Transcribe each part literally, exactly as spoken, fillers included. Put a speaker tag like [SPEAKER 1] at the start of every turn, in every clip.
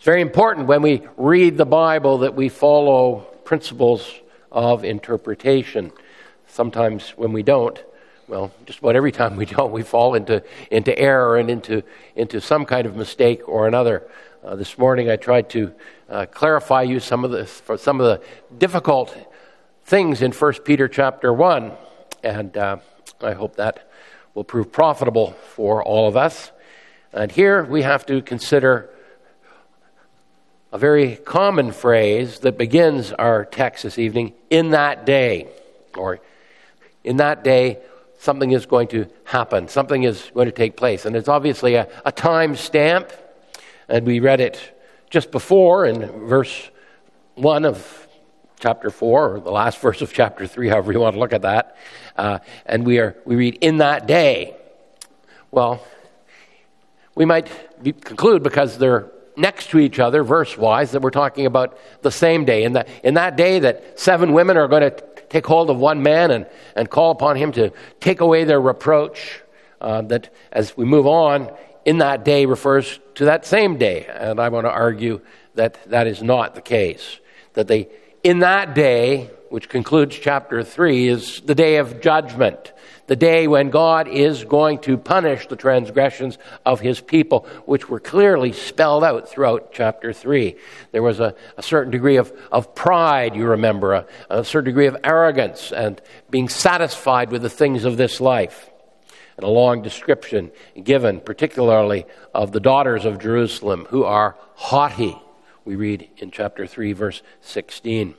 [SPEAKER 1] It's very important when we read the Bible that we follow principles of interpretation. Sometimes when we don't, well, just about every time we don't, we fall into, into error and into, into some kind of mistake or another. Uh, this morning I tried to uh, clarify you some of the for some of the difficult things in First Peter chapter one, and uh, I hope that will prove profitable for all of us. And here we have to consider a very common phrase that begins our text this evening, in that day, or in that day something is going to happen, something is going to take place. And it's obviously a, a time stamp, and we read it just before in verse one of chapter four, or the last verse of chapter three, however you want to look at that. Uh, and we are we read, in that day. Well, we might be, conclude, because they're next to each other, verse-wise, that we're talking about the same day. In that, in that day that seven women are going to take hold of one man and, and call upon him to take away their reproach. Uh, that as we move on, in that day refers to that same day. And I want to argue that that is not the case. That they, in that day, which concludes chapter three, is the day of judgment. The day when God is going to punish the transgressions of his people, which were clearly spelled out throughout chapter three. There was a, a certain degree of, of pride, you remember, a, a certain degree of arrogance and being satisfied with the things of this life. And a long description given, particularly of the daughters of Jerusalem, who are haughty. We read in chapter three, verse sixteen.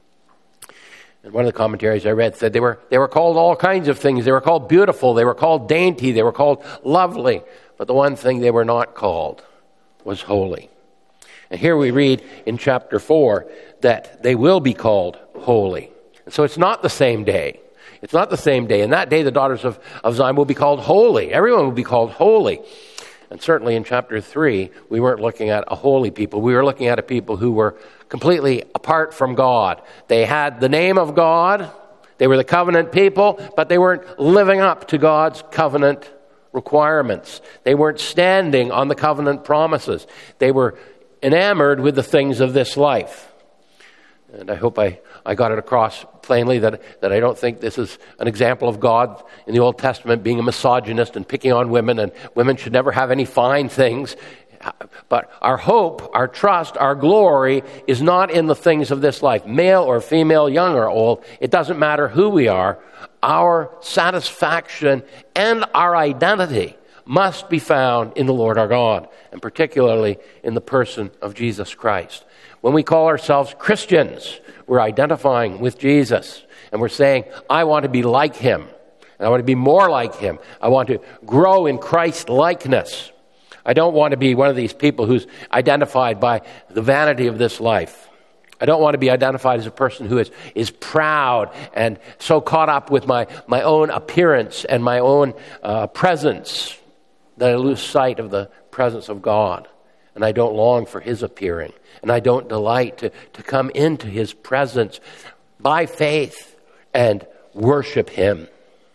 [SPEAKER 1] And one of the commentaries I read said they were they were called all kinds of things. They were called beautiful. They were called dainty. They were called lovely. But the one thing they were not called was holy. And here we read in chapter four that they will be called holy. And so it's not the same day. It's not the same day. In that day, the daughters of, of Zion will be called holy. Everyone will be called holy. And certainly in chapter three, we weren't looking at a holy people. We were looking at a people who were completely apart from God. They had the name of God. They were the covenant people, but they weren't living up to God's covenant requirements. They weren't standing on the covenant promises. They were enamored with the things of this life. And I hope I, I got it across plainly that, that I don't think this is an example of God in the Old Testament being a misogynist and picking on women, and women should never have any fine things. But our hope, our trust, our glory is not in the things of this life, male or female, young or old. It doesn't matter who we are. Our satisfaction and our identity must be found in the Lord our God, and particularly in the person of Jesus Christ. When we call ourselves Christians, we're identifying with Jesus, and we're saying, I want to be like him, and I want to be more like him. I want to grow in Christ likeness. I don't want to be one of these people who's identified by the vanity of this life. I don't want to be identified as a person who is, is proud and so caught up with my, my own appearance and my own uh, presence that I lose sight of the presence of God. And I don't long for his appearing. And I don't delight to, to come into his presence by faith and worship him.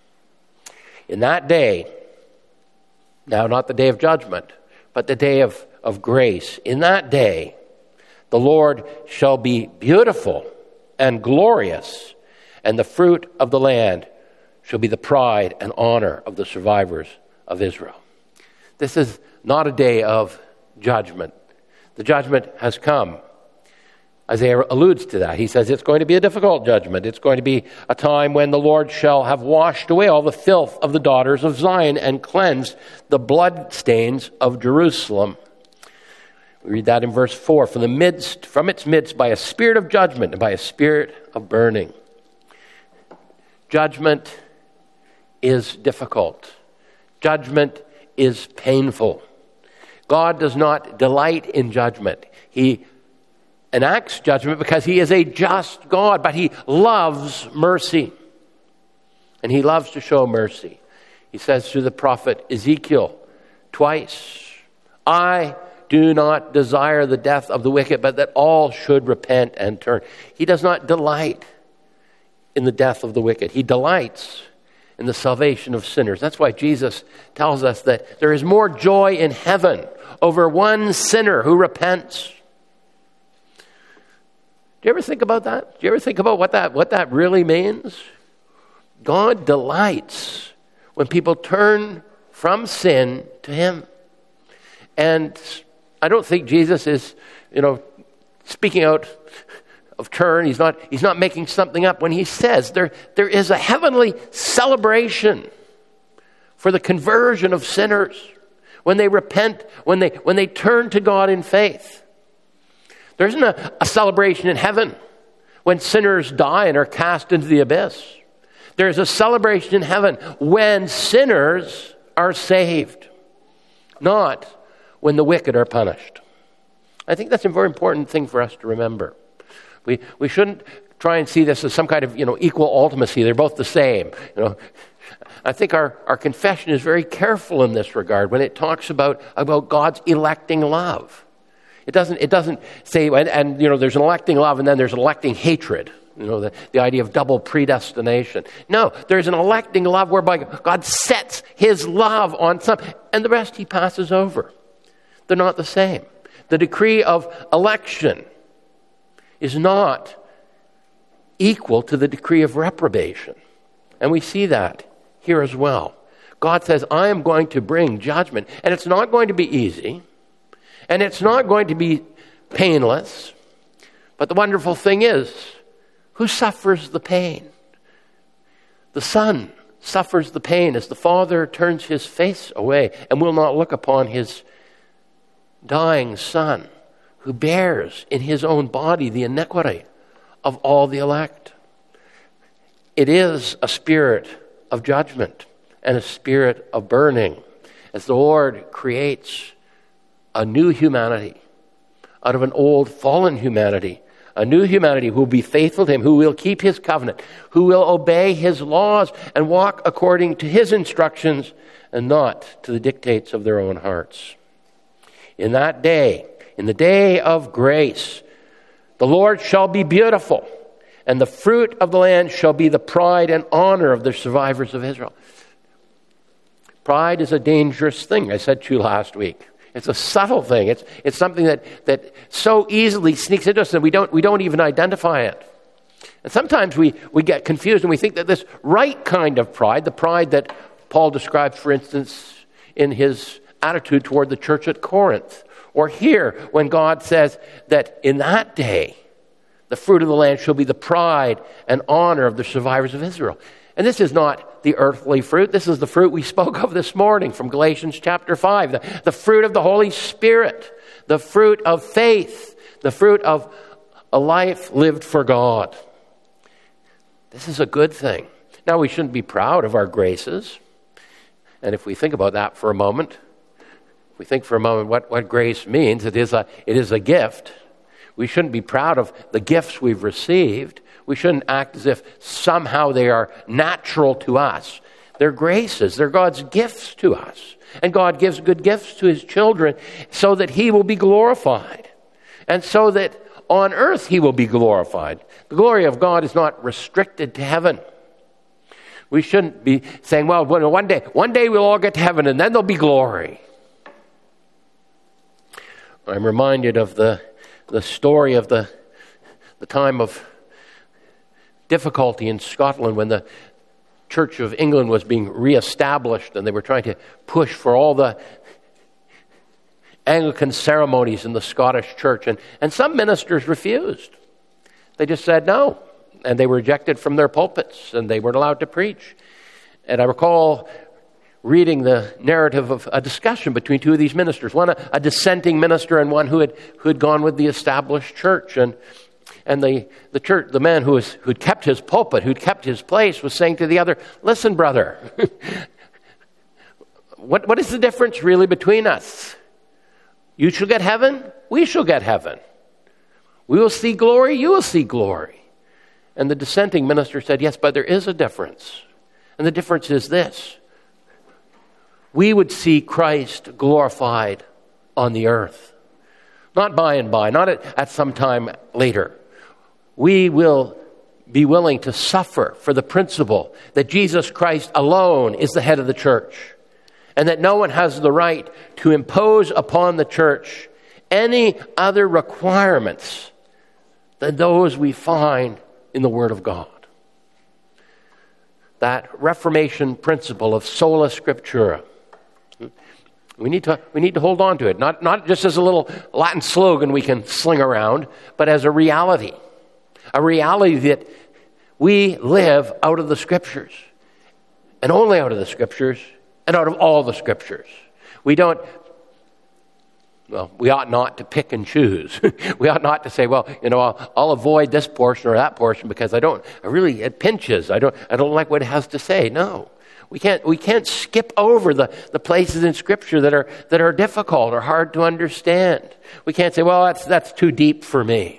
[SPEAKER 1] In that day, now not the day of judgment, but the day of, of grace, in that day, the Lord shall be beautiful and glorious, and the fruit of the land shall be the pride and honor of the survivors of Israel. This is not a day of judgment. The judgment has come. Isaiah alludes to that. He says it's going to be a difficult judgment. It's going to be a time when the Lord shall have washed away all the filth of the daughters of Zion and cleansed the blood stains of Jerusalem. We read that in verse four. From the midst, from its midst, by a spirit of judgment and by a spirit of burning. Judgment is difficult. Judgment is painful. God does not delight in judgment. He enacts judgment because he is a just God, but he loves mercy. And he loves to show mercy. He says to the prophet Ezekiel twice, I do not desire the death of the wicked, but that all should repent and turn. He does not delight in the death of the wicked. He delights in the salvation of sinners. That's why Jesus tells us that there is more joy in heaven over one sinner who repents. Do you ever think about that? Do you ever think about what that, what that really means? God delights when people turn from sin to him. And I don't think Jesus is, you know, speaking out of turn. He's not, he's not making something up when he says there, there is a heavenly celebration for the conversion of sinners when they repent, when they, when they turn to God in faith. There isn't a, a celebration in heaven when sinners die and are cast into the abyss. There's a celebration in heaven when sinners are saved, not when the wicked are punished. I think that's a very important thing for us to remember. We we shouldn't try and see this as some kind of, you know, equal ultimacy. They're both the same. You know, I think our, our confession is very careful in this regard when it talks about, about God's electing love. It doesn't it doesn't say, and, and you know, there's an electing love and then there's an electing hatred. You know, the, the idea of double predestination. No, there's an electing love whereby God sets his love on some, and the rest he passes over. They're not the same. The decree of election is not equal to the decree of reprobation. And we see that here as well. God says, I am going to bring judgment. And it's not going to be easy. And it's not going to be painless. But the wonderful thing is, who suffers the pain? The Son suffers the pain as the Father turns his face away and will not look upon his dying Son, who bears in his own body the iniquity of all the elect. It is a spirit of judgment and a spirit of burning as the Lord creates a new humanity out of an old fallen humanity, a new humanity who will be faithful to him, who will keep his covenant, who will obey his laws and walk according to his instructions and not to the dictates of their own hearts. In that day, in the day of grace, the Lord shall be beautiful, and the fruit of the land shall be the pride and honor of the survivors of Israel. Pride is a dangerous thing, I said to you last week. It's a subtle thing. It's it's something that, that so easily sneaks into us that we don't we don't even identify it. And sometimes we, we get confused and we think that this right kind of pride, the pride that Paul describes, for instance, in his attitude toward the church at Corinth, or here when God says that in that day the fruit of the land shall be the pride and honor of the survivors of Israel. And this is not the earthly fruit. This is the fruit we spoke of this morning from Galatians chapter five. The, the fruit of the Holy Spirit. The fruit of faith. The fruit of a life lived for God. This is a good thing. Now, we shouldn't be proud of our graces. And if we think about that for a moment, if we think for a moment what, what grace means, it is a, it is a gift. We shouldn't be proud of the gifts we've received. We shouldn't act as if somehow they are natural to us. They're graces. They're God's gifts to us. And God gives good gifts to his children so that he will be glorified. And so that on earth he will be glorified. The glory of God is not restricted to heaven. We shouldn't be saying, well, one day, one day we'll all get to heaven and then there'll be glory. I'm reminded of the, the story of the, the time of difficulty in Scotland when the Church of England was being reestablished and they were trying to push for all the Anglican ceremonies in the Scottish church. And, and some ministers refused. They just said no. And they were ejected from their pulpits and they weren't allowed to preach. And I recall reading the narrative of a discussion between two of these ministers, one a, a dissenting minister and one who had who had gone with the established church. And And the, the church, the man who was, who'd kept his pulpit, who'd kept his place, was saying to the other, listen, brother, what, what is the difference really between us? You shall get heaven, we shall get heaven. We will see glory, you will see glory. And the dissenting minister said, yes, but there is a difference. And the difference is this. We would see Christ glorified on the earth. Not by and by, not at, at some time later. We will be willing to suffer for the principle that Jesus Christ alone is the head of the church, and that no one has the right to impose upon the church any other requirements than those we find in the Word of God. That Reformation principle of sola scriptura. We need to we need to hold on to it, not not just as a little Latin slogan we can sling around, but as a reality. A reality that we live out of the Scriptures, and only out of the Scriptures, and out of all the Scriptures. We don't, well, we ought not to pick and choose. We ought not to say, well, you know, I'll, I'll avoid this portion or that portion because I don't, I really, it pinches. I don't, I don't like what it has to say. No, we can't, we can't skip over the, the places in Scripture that are, that are difficult or hard to understand. We can't say, well, that's, that's too deep for me.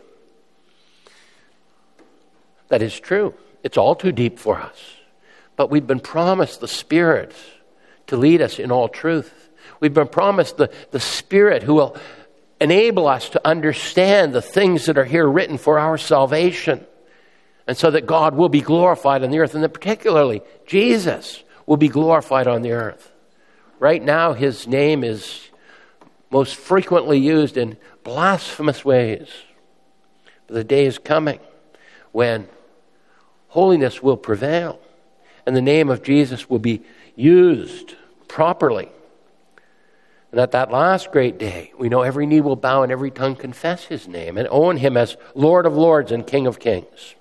[SPEAKER 1] That is true. It's all too deep for us. But we've been promised the Spirit to lead us in all truth. We've been promised the, the Spirit who will enable us to understand the things that are here written for our salvation. And so that God will be glorified on the earth. And that particularly, Jesus will be glorified on the earth. Right now, His name is most frequently used in blasphemous ways. But the day is coming when holiness will prevail, and the name of Jesus will be used properly. And at that last great day, we know every knee will bow and every tongue confess His name and own Him as Lord of lords and King of kings.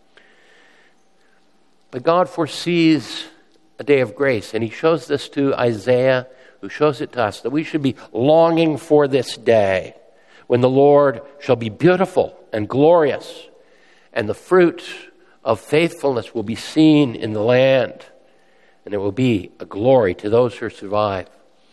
[SPEAKER 1] But God foresees a day of grace, and He shows this to Isaiah, who shows it to us, that we should be longing for this day when the Lord shall be beautiful and glorious, and the fruit of faithfulness will be seen in the land, and it will be a glory to those who survive.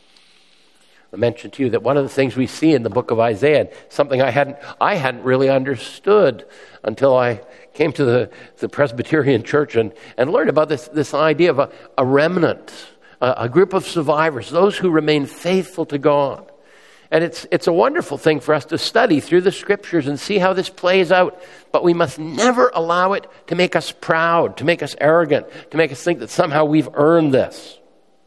[SPEAKER 1] I mentioned to you that one of the things we see in the book of Isaiah, something I hadn't I hadn't really understood until I came to the, the Presbyterian Church and, and learned about this, this idea of a, a remnant, a, a group of survivors, those who remain faithful to God. And it's it's a wonderful thing for us to study through the Scriptures and see how this plays out. But we must never allow it to make us proud, to make us arrogant, to make us think that somehow we've earned this.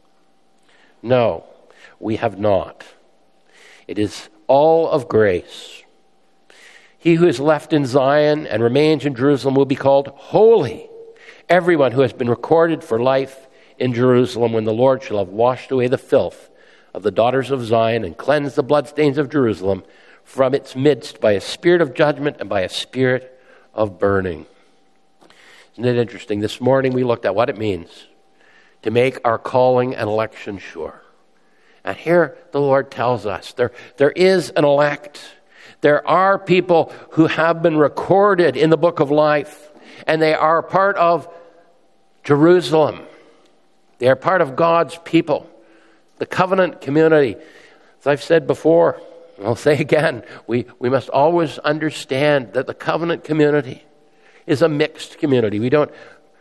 [SPEAKER 1] No, we have not. It is all of grace. He who is left in Zion and remains in Jerusalem will be called holy. Everyone who has been recorded for life in Jerusalem when the Lord shall have washed away the filth of the daughters of Zion and cleanse the bloodstains of Jerusalem from its midst by a spirit of judgment and by a spirit of burning. Isn't it interesting? This morning we looked at what it means to make our calling and election sure. And here the Lord tells us there, there is an elect. There are people who have been recorded in the book of life, and they are part of Jerusalem. They are part of God's people. The covenant community. As I've said before, I'll say again, we, we must always understand that the covenant community is a mixed community. We don't,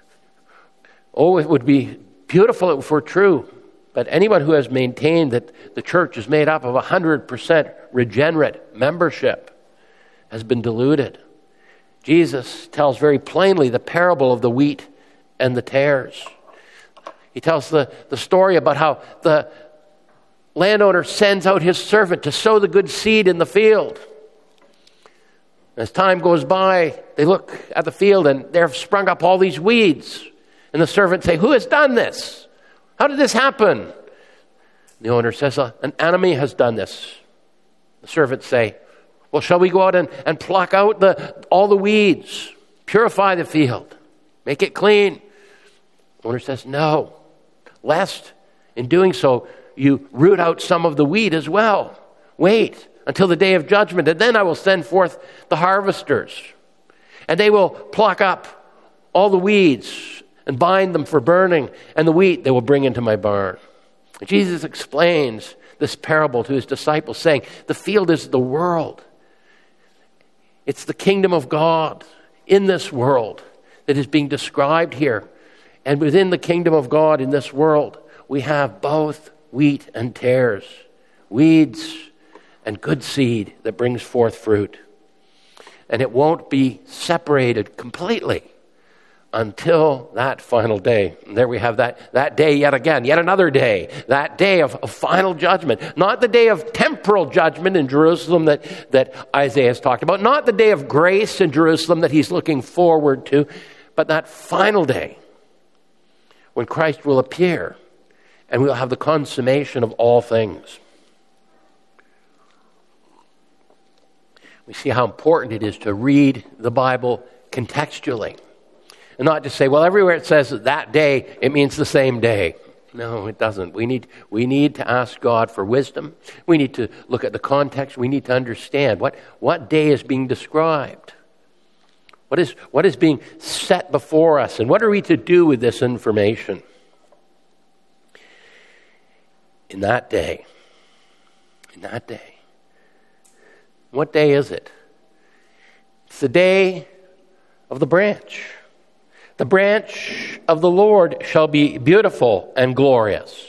[SPEAKER 1] oh, it would be beautiful if it were true, but anyone who has maintained that the church is made up of one hundred percent regenerate membership has been deluded. Jesus tells very plainly the parable of the wheat and the tares. He tells the, the story about how the landowner sends out his servant to sow the good seed in the field. As time goes by, they look at the field and there have sprung up all these weeds. And the servants say, "Who has done this? How did this happen?" The owner says, "An enemy has done this." The servants say, "Well, shall we go out and, and pluck out the all the weeds, purify the field, make it clean?" The owner says, "No, lest in doing so, you root out some of the wheat as well. Wait until the day of judgment, and then I will send forth the harvesters. And they will pluck up all the weeds and bind them for burning, and the wheat they will bring into my barn." And Jesus explains this parable to his disciples, saying, the field is the world. It's the kingdom of God in this world that is being described here. And within the kingdom of God in this world, we have both wheat and tares, weeds and good seed that brings forth fruit. And it won't be separated completely until that final day. And there we have that, that day yet again, yet another day, that day of, of final judgment. Not the day of temporal judgment in Jerusalem that, that Isaiah has talked about, not the day of grace in Jerusalem that he's looking forward to, but that final day when Christ will appear and we'll have the consummation of all things. We see how important it is to read the Bible contextually. And not just say, well, everywhere it says that day, it means the same day. No, it doesn't. We need, we need to ask God for wisdom. We need to look at the context. We need to understand what, what day is being described. What is, what is being set before us, and what are we to do with this information? In that day, in that day, what day is it? It's the day of the branch. The branch of the Lord shall be beautiful and glorious.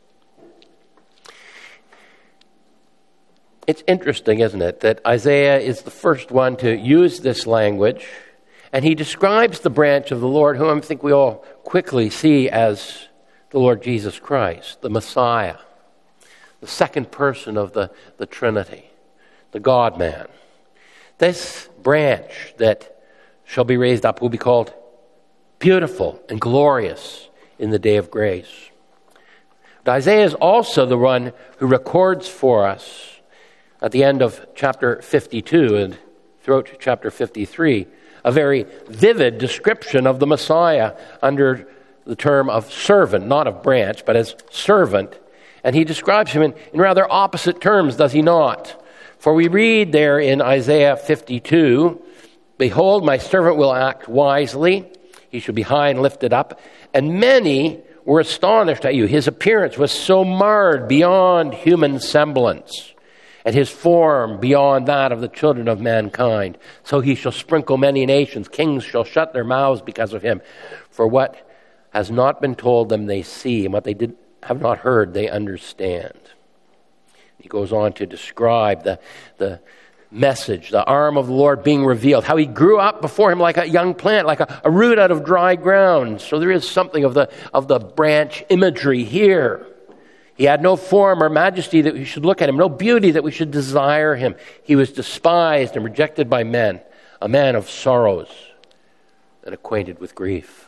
[SPEAKER 1] It's interesting, isn't it, that Isaiah is the first one to use this language, and he describes the branch of the Lord, whom I think we all quickly see as the Lord Jesus Christ, the Messiah, the second person of the, the Trinity, the God-man. This branch that shall be raised up will be called beautiful and glorious in the day of grace. But Isaiah is also the one who records for us at the end of chapter fifty-two and throughout chapter fifty-three a very vivid description of the Messiah under the term of servant, not of branch, but as servant. And he describes him in, in rather opposite terms, does he not? For we read there in Isaiah fifty-two, "Behold, my servant will act wisely. He shall be high and lifted up. And many were astonished at you. His appearance was so marred beyond human semblance, and his form beyond that of the children of mankind. So he shall sprinkle many nations. Kings shall shut their mouths because of him. For what has not been told them they see, and what they did have not heard they understand." He goes on to describe the, the message, the arm of the Lord being revealed, how he grew up before him like a young plant, like a, a root out of dry ground. So there is something of the, of the branch imagery here. He had no form or majesty that we should look at him, no beauty that we should desire him. He was despised and rejected by men, a man of sorrows and acquainted with grief.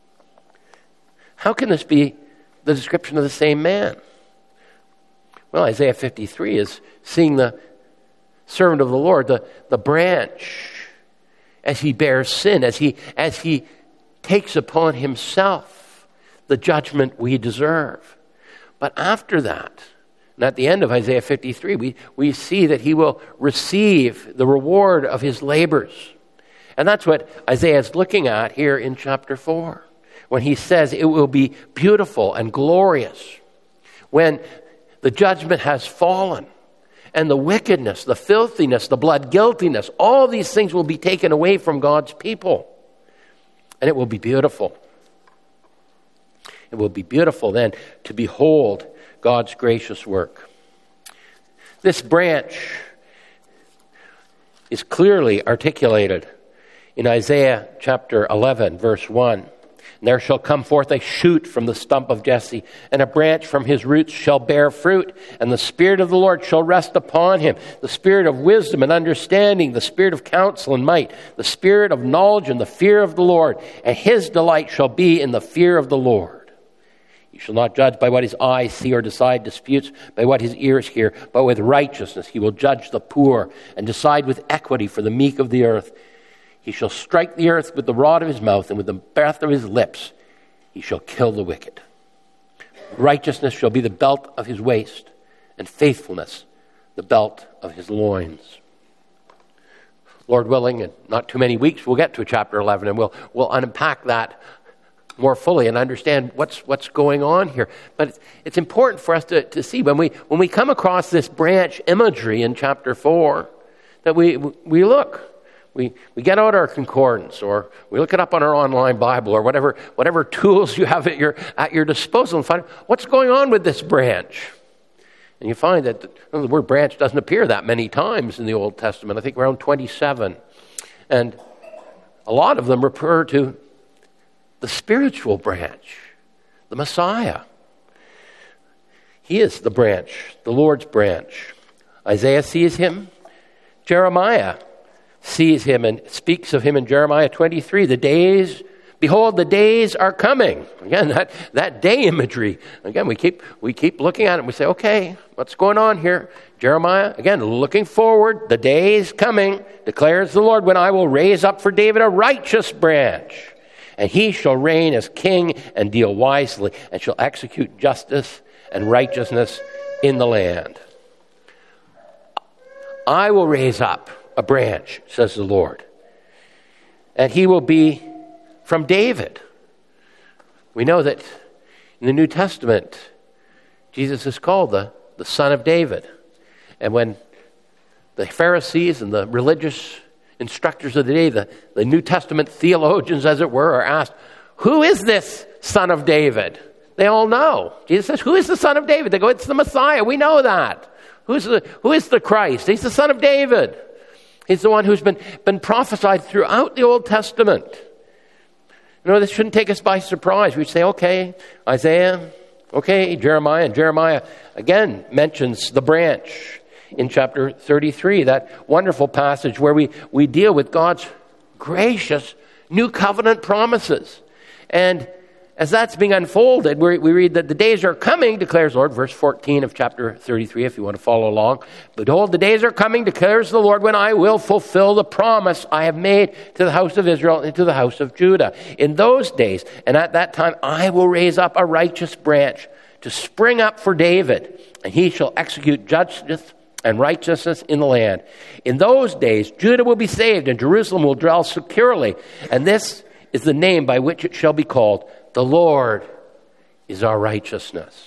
[SPEAKER 1] How can this be the description of the same man? Well, Isaiah fifty-three is seeing the servant of the Lord, the, the branch, as he bears sin, as he, as he takes upon himself the judgment we deserve. But after that, and at the end of Isaiah fifty-three, we, we see that he will receive the reward of his labors. And that's what Isaiah is looking at here in chapter four, when he says it will be beautiful and glorious. When the judgment has fallen, and the wickedness, the filthiness, the blood guiltiness, all these things will be taken away from God's people. And it will be beautiful. It will be beautiful then to behold God's gracious work. This branch is clearly articulated in Isaiah chapter eleven, verse one. "And there shall come forth a shoot from the stump of Jesse, and a branch from his roots shall bear fruit. And the Spirit of the Lord shall rest upon him, the Spirit of wisdom and understanding, the Spirit of counsel and might, the Spirit of knowledge and the fear of the Lord. And his delight shall be in the fear of the Lord. He shall not judge by what his eyes see or decide disputes by what his ears hear, but with righteousness he will judge the poor and decide with equity for the meek of the earth. He shall strike the earth with the rod of his mouth, and with the breath of his lips he shall kill the wicked. Righteousness shall be the belt of his waist, and faithfulness the belt of his loins." Lord willing, in not too many weeks, we'll get to chapter eleven, and we'll, we'll unpack that more fully and understand what's what's going on here. But it's, it's important for us to, to see when we when we come across this branch imagery in chapter four, that we we look. We we get out our concordance, or we look it up on our online Bible, or whatever whatever tools you have at your at your disposal, and find what's going on with this branch. And you find that the, well, the word branch doesn't appear that many times in the Old Testament. I think around twenty-seven. And a lot of them refer to the spiritual branch, the Messiah. He is the branch, the Lord's branch. Isaiah sees him. Jeremiah sees him and speaks of him in Jeremiah twenty-three. The days, behold, the days are coming. Again, that, that day imagery. Again, we keep we keep looking at it and we say, okay, what's going on here? Jeremiah, again, looking forward. The days coming, declares the Lord, when I will raise up for David a righteous branch. And he shall reign as king and deal wisely, and shall execute justice and righteousness in the land. I will raise up a branch, says the Lord, and he will be from David. We know that in the New Testament, Jesus is called the, the Son of David. And when the Pharisees and the religious instructors of the day, the, the New Testament theologians, as it were, are asked, who is this Son of David? They all know. Jesus says, who is the Son of David? They go, it's the Messiah. We know that. Who's the, who is the Christ? He's the Son of David. He's the one who's been, been prophesied throughout the Old Testament. You know, this shouldn't take us by surprise. We say, okay, Isaiah, okay, Jeremiah. And Jeremiah, again, mentions the branch in chapter thirty-three, that wonderful passage where we, we deal with God's gracious new covenant promises. And as that's being unfolded, we, we read that the days are coming, declares the Lord, verse fourteen of chapter thirty-three, if you want to follow along. Behold, the days are coming, declares the Lord, when I will fulfill the promise I have made to the house of Israel and to the house of Judah. In those days, and at that time, I will raise up a righteous branch to spring up for David, and he shall execute justice and righteousness in the land. In those days, Judah will be saved, and Jerusalem will dwell securely. And this is the name by which it shall be called: the Lord is our righteousness.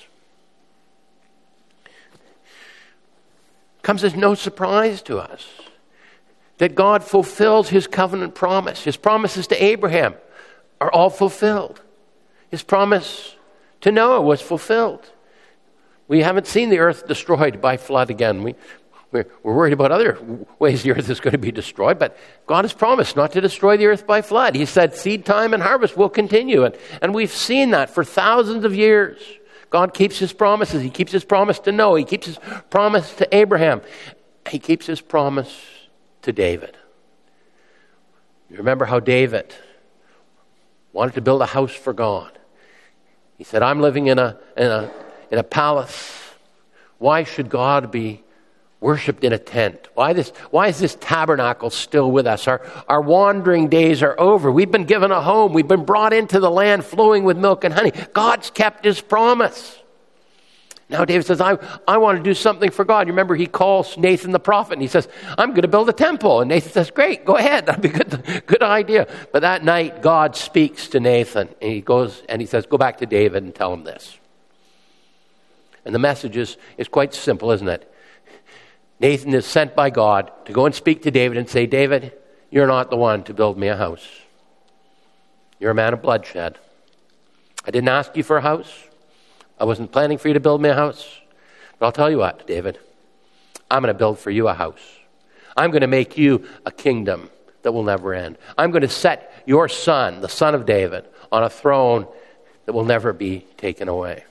[SPEAKER 1] Comes as no surprise to us that God fulfills his covenant promise. His promises to Abraham are all fulfilled. His promise to Noah was fulfilled. We haven't seen the earth destroyed by flood again. We, we're, we're worried about other ways the earth is going to be destroyed, but God has promised not to destroy the earth by flood. He said seed time and harvest will continue, and, and we've seen that for thousands of years. God keeps his promises. He keeps his promise to Noah. He keeps his promise to Abraham. He keeps his promise to David. You remember how David wanted to build a house for God. He said, I'm living in a, in a in a palace. Why should God be worshipped in a tent? Why this? Why is this tabernacle still with us? Our, our wandering days are over. We've been given a home. We've been brought into the land flowing with milk and honey. God's kept his promise. Now David says, I, I want to do something for God. You remember he calls Nathan the prophet and he says, I'm going to build a temple. And Nathan says, great, go ahead. That'd be a good, good idea. But that night God speaks to Nathan and he goes and he says, go back to David and tell him this. And the message is, is quite simple, isn't it? Nathan is sent by God to go and speak to David and say, David, you're not the one to build me a house. You're a man of bloodshed. I didn't ask you for a house. I wasn't planning for you to build me a house. But I'll tell you what, David, I'm going to build for you a house. I'm going to make you a kingdom that will never end. I'm going to set your son, the son of David, on a throne that will never be taken away.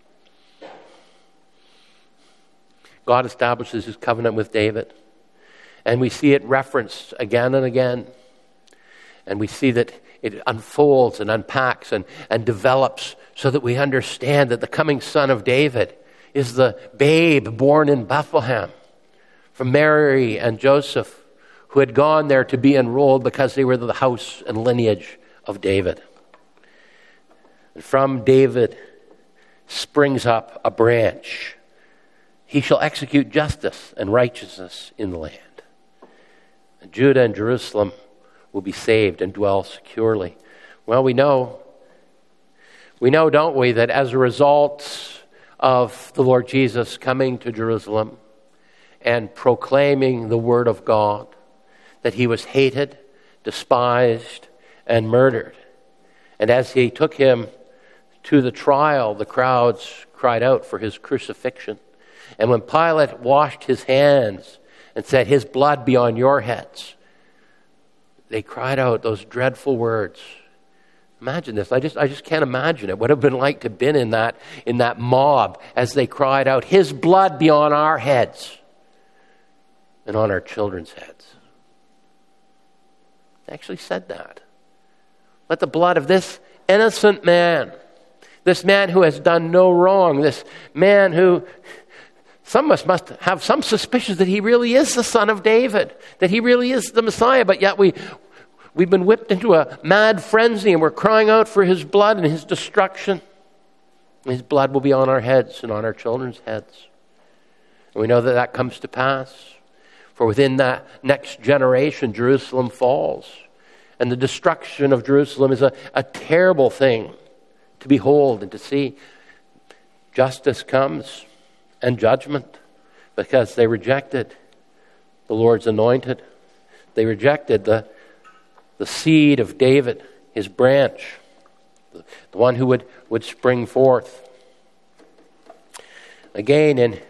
[SPEAKER 1] God establishes his covenant with David. And we see it referenced again and again. And we see that it unfolds and unpacks and, and develops so that we understand that the coming son of David is the babe born in Bethlehem from Mary and Joseph, who had gone there to be enrolled because they were the house and lineage of David. And from David springs up a branch. He shall execute justice and righteousness in the land. And Judah and Jerusalem will be saved and dwell securely. Well, we know, we know, don't we, that as a result of the Lord Jesus coming to Jerusalem and proclaiming the word of God, that he was hated, despised, and murdered. And as he took him to the trial, the crowds cried out for his crucifixion. And when Pilate washed his hands and said, his blood be on your heads, they cried out those dreadful words, Imagine this. I just I just can't imagine it. What it would have been like to have been in that, in that mob as they cried out, his blood be on our heads and on our children's heads. They actually said that. Let the blood of this innocent man, this man who has done no wrong, this man who, some of us must have some suspicions that he really is the son of David, that he really is the Messiah, but yet we, we've been whipped into a mad frenzy and we're crying out for his blood and his destruction. His blood will be on our heads and on our children's heads. And we know that that comes to pass. For within that next generation, Jerusalem falls. And the destruction of Jerusalem is a, a terrible thing to behold and to see. Justice comes and judgment because they rejected the Lord's anointed. They rejected the, the seed of David, his branch, the, the one who would, would spring forth. Again, in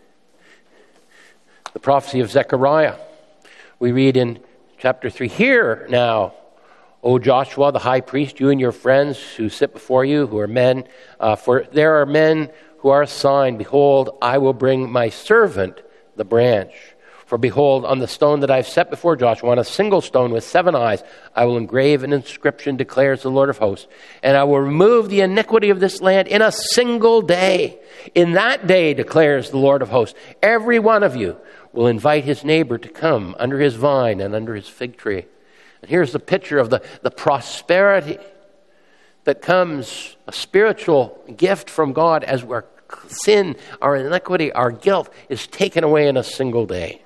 [SPEAKER 1] the prophecy of Zechariah, we read in chapter three, hear now, O Joshua, the high priest, you and your friends who sit before you, who are men, uh, for there are men who are assigned. Behold, I will bring my servant, the branch. For behold, on the stone that I've set before Joshua, on a single stone with seven eyes, I will engrave an inscription, declares the Lord of hosts, and I will remove the iniquity of this land in a single day. In that day, declares the Lord of hosts, every one of you will invite his neighbor to come under his vine and under his fig tree. And here's the picture of the, the prosperity that comes, a spiritual gift from God as our sin, our iniquity, our guilt is taken away in a single day.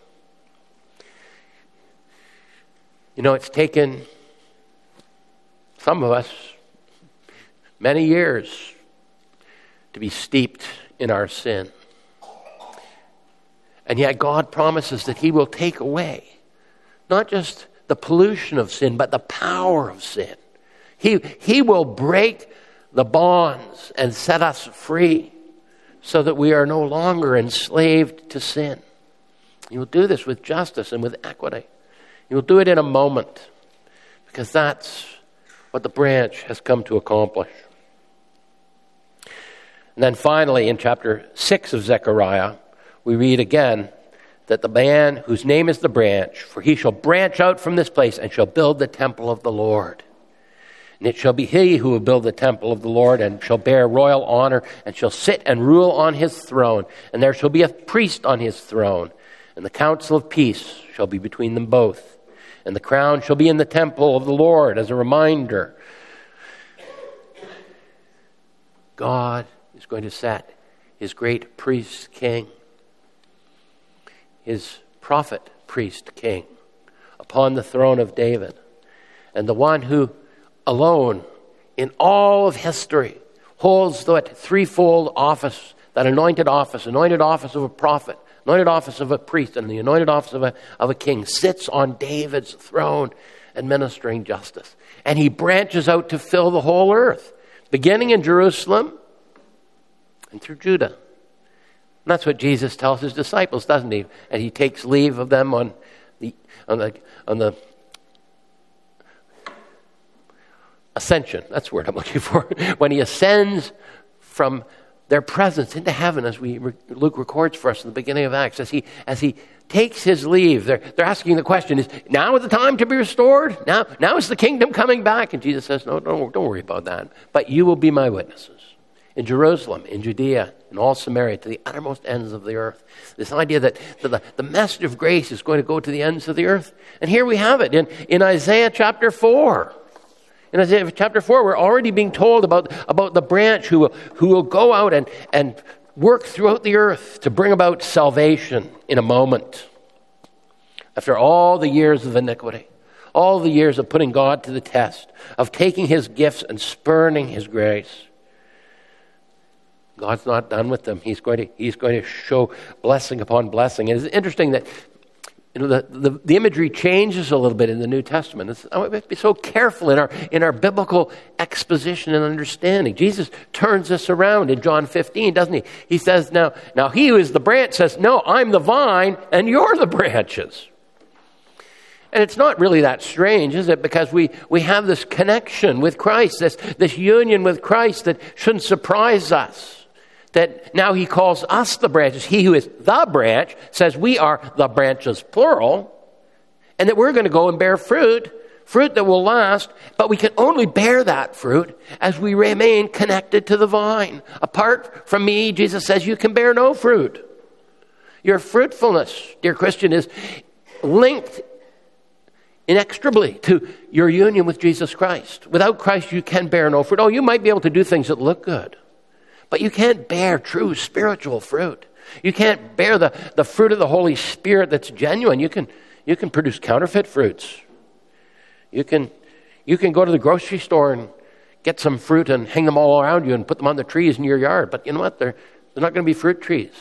[SPEAKER 1] You know, it's taken some of us many years to be steeped in our sin. And yet God promises that he will take away not just the pollution of sin, but the power of sin. He, he will break the bonds and set us free so that we are no longer enslaved to sin. He will do this with justice and with equity. He will do it in a moment because that's what the branch has come to accomplish. And then finally, in chapter six of Zechariah, we read again that the man whose name is the branch, for he shall branch out from this place and shall build the temple of the Lord. And it shall be he who will build the temple of the Lord and shall bear royal honor and shall sit and rule on his throne. And there shall be a priest on his throne. And the counsel of peace shall be between them both. And the crown shall be in the temple of the Lord as a reminder. God is going to set his great priest king, his prophet priest king, upon the throne of David. And the one who alone in all of history holds that threefold office, that anointed office, anointed office of a prophet, anointed office of a priest, and the anointed office of a, of a king, sits on David's throne administering justice. And he branches out to fill the whole earth, beginning in Jerusalem and through Judah. And that's what Jesus tells his disciples, doesn't he? And he takes leave of them on the on the on the ascension. That's the word I'm looking for. When he ascends from their presence into heaven, as we Luke records for us in the beginning of Acts, as he as he takes his leave, they're they're asking the question: Is now the time to be restored? Now now is the kingdom coming back? And Jesus says, No, don't don't worry about that. But you will be my witnesses in Jerusalem, in Judea, in all Samaria, to the uttermost ends of the earth. This idea that the, the message of grace is going to go to the ends of the earth. And here we have it in, in Isaiah chapter four. In Isaiah chapter four, we're already being told about, about the branch who will, who will go out and, and work throughout the earth to bring about salvation in a moment. After all the years of iniquity, all the years of putting God to the test, of taking his gifts and spurning his grace, God's not done with them. He's going to, he's going to show blessing upon blessing. And it's interesting that you know, the, the, the imagery changes a little bit in the New Testament. It's, oh, we have to be so careful in our, in our biblical exposition and understanding. Jesus turns this around in John fifteen, doesn't he? He says, now, now he who is the branch says, no, I'm the vine and you're the branches. And it's not really that strange, is it? Because we, we have this connection with Christ, this, this union with Christ that shouldn't surprise us. That now he calls us the branches. He who is the branch says we are the branches, plural. And that we're going to go and bear fruit, fruit that will last. But we can only bear that fruit as we remain connected to the vine. Apart from me, Jesus says, you can bear no fruit. Your fruitfulness, dear Christian, is linked inextricably to your union with Jesus Christ. Without Christ, you can bear no fruit. Oh, you might be able to do things that look good, but you can't bear true spiritual fruit. You can't bear the, the fruit of the Holy Spirit that's genuine. You can you can produce counterfeit fruits. You can you can go to the grocery store and get some fruit and hang them all around you and put them on the trees in your yard. But you know what? They're, they're not going to be fruit trees.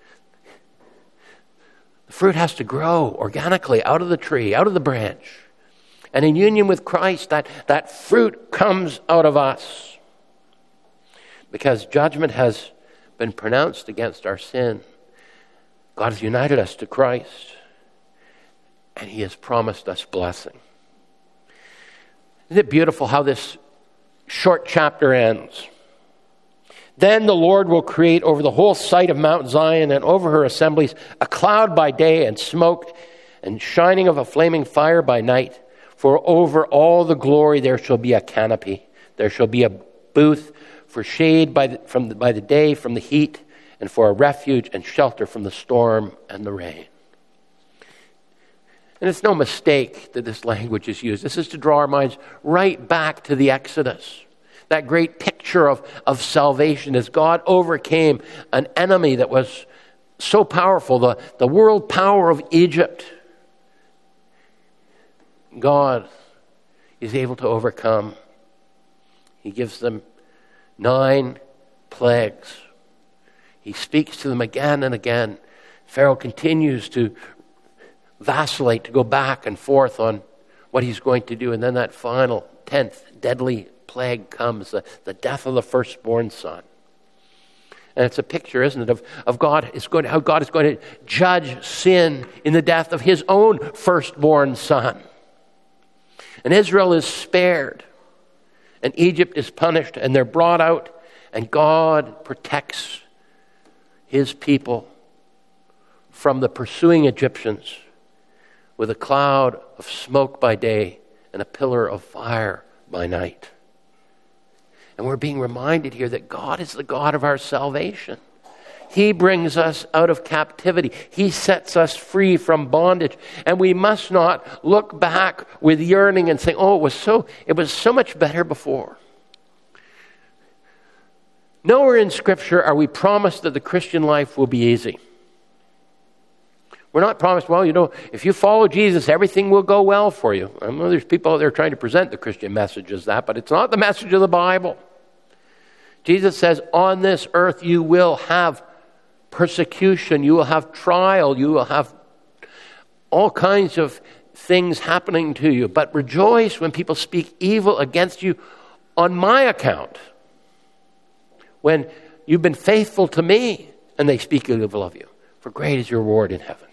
[SPEAKER 1] The fruit has to grow organically out of the tree, out of the branch. And in union with Christ, that, that fruit comes out of us. Because judgment has been pronounced against our sin. God has united us to Christ. And he has promised us blessing. Isn't it beautiful how this short chapter ends? Then the Lord will create over the whole site of Mount Zion and over her assemblies a cloud by day and smoke and shining of a flaming fire by night. For over all the glory there shall be a canopy. There shall be a booth for shade by the, from the, by the day from the heat, and for a refuge and shelter from the storm and the rain. And it's no mistake that this language is used. This is to draw our minds right back to the Exodus. That great picture of, of salvation as God overcame an enemy that was so powerful, the, the world power of Egypt. God is able to overcome. He gives them nine plagues. He speaks to them again and again. Pharaoh continues to vacillate, to go back and forth on what he's going to do. And then that final, tenth, deadly plague comes, the, the death of the firstborn son. And it's a picture, isn't it, of, of God is going, how God is going to judge sin in the death of his own firstborn son. And Israel is spared, and Egypt is punished, and they're brought out, and God protects his people from the pursuing Egyptians with a cloud of smoke by day and a pillar of fire by night. And we're being reminded here that God is the God of our salvation. He brings us out of captivity. He sets us free from bondage. And we must not look back with yearning and say, oh, it was so, it was so much better before. Nowhere in Scripture are we promised that the Christian life will be easy. We're not promised, well, you know, if you follow Jesus, everything will go well for you. I know there's people out there trying to present the Christian message as that, but it's not the message of the Bible. Jesus says, on this earth you will have persecution, you will have trial, you will have all kinds of things happening to you. But rejoice when people speak evil against you on my account. When you've been faithful to me and they speak evil of you. For great is your reward in heaven.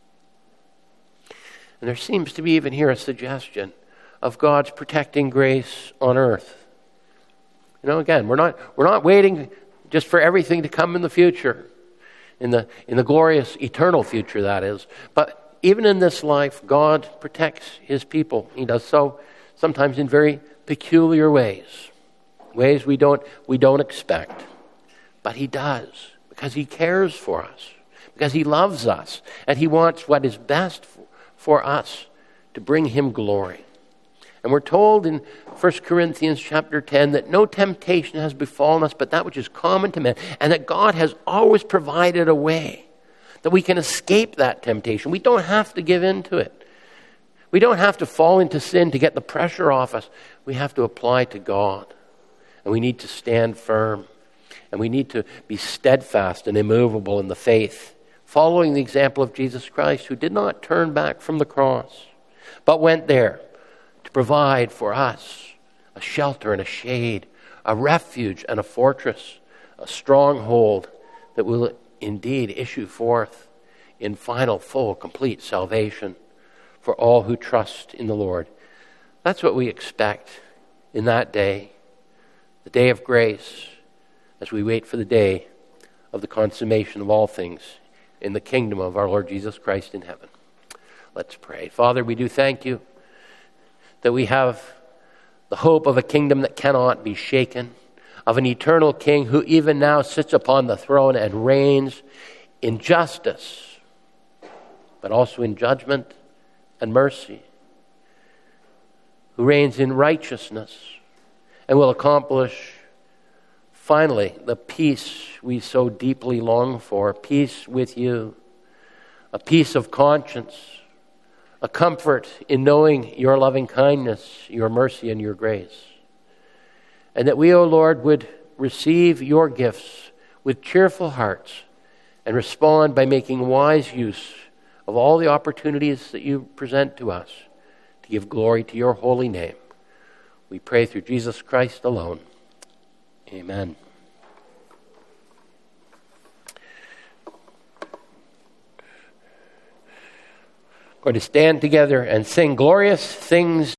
[SPEAKER 1] And there seems to be even here a suggestion of God's protecting grace on earth. You know, again, we're not we're not waiting just for everything to come in the future, in the in the glorious eternal future, that is. But even in this life, God protects his people. He does so sometimes in very peculiar ways, ways we don't we don't expect. But he does, because he cares for us, because he loves us, and he wants what is best for us to bring him glory. And we're told in First Corinthians chapter ten that no temptation has befallen us but that which is common to men, and that God has always provided a way that we can escape that temptation. We don't have to give in to it. We don't have to fall into sin to get the pressure off us. We have to apply to God. And we need to stand firm. And we need to be steadfast and immovable in the faith, following the example of Jesus Christ, who did not turn back from the cross, but went there to provide for us a shelter and a shade, a refuge and a fortress, a stronghold that will indeed issue forth in final, full, complete salvation for all who trust in the Lord. That's what we expect in that day, the day of grace, as we wait for the day of the consummation of all things in the kingdom of our Lord Jesus Christ in heaven. Let's pray. Father, we do thank you that we have the hope of a kingdom that cannot be shaken, of an eternal King who even now sits upon the throne and reigns in justice, but also in judgment and mercy, who reigns in righteousness and will accomplish finally the peace we so deeply long for, peace with you, a peace of conscience, a comfort in knowing your loving kindness, your mercy, and your grace. And that we, O Lord, would receive your gifts with cheerful hearts and respond by making wise use of all the opportunities that you present to us to give glory to your holy name. We pray through Jesus Christ alone. Amen. Going to stand together and sing glorious things